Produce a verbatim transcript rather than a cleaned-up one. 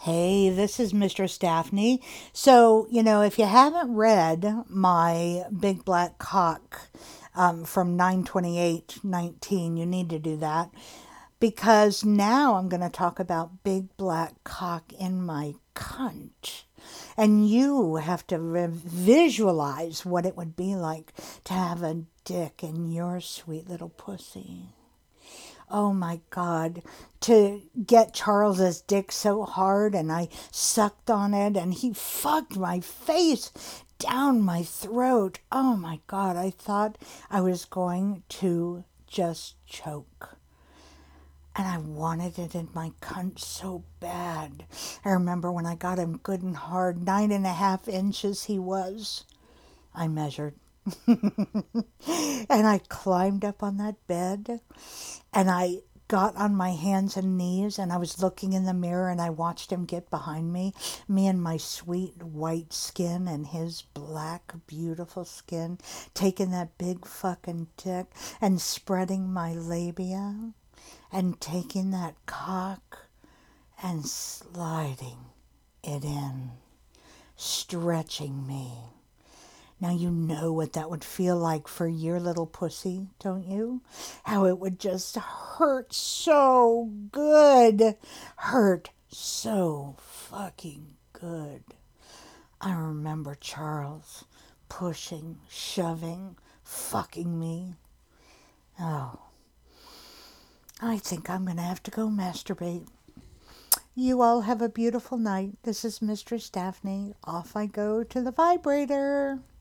Hey, this is Mistress Daphne. So, you know, if you haven't read my Big Black Cock um, from nine twenty-eight nineteen, you need to do that because now I'm going to talk about Big Black Cock in my cunt. And you have to re- visualize what it would be like to have a dick in your sweet little pussy. Oh my God, to get Charles's dick so hard and I sucked on it and he fucked my face down my throat. Oh my God, I thought I was going to just choke. And I wanted it in my cunt so bad. I remember when I got him good and hard, nine and a half inches he was. I measured. And I climbed up on that bed and I got on my hands and knees and I was looking in the mirror and I watched him get behind me, me and my sweet white skin and his black, beautiful skin, taking that big fucking dick and spreading my labia and taking that cock and sliding it in, stretching me. Now you know what that would feel like for your little pussy, don't you? How it would just hurt so good. Hurt so fucking good. I remember Charles pushing, shoving, fucking me. Oh, I think I'm going to have to go masturbate. You all have a beautiful night. This is Mistress Daphne. Off I go to the vibrator.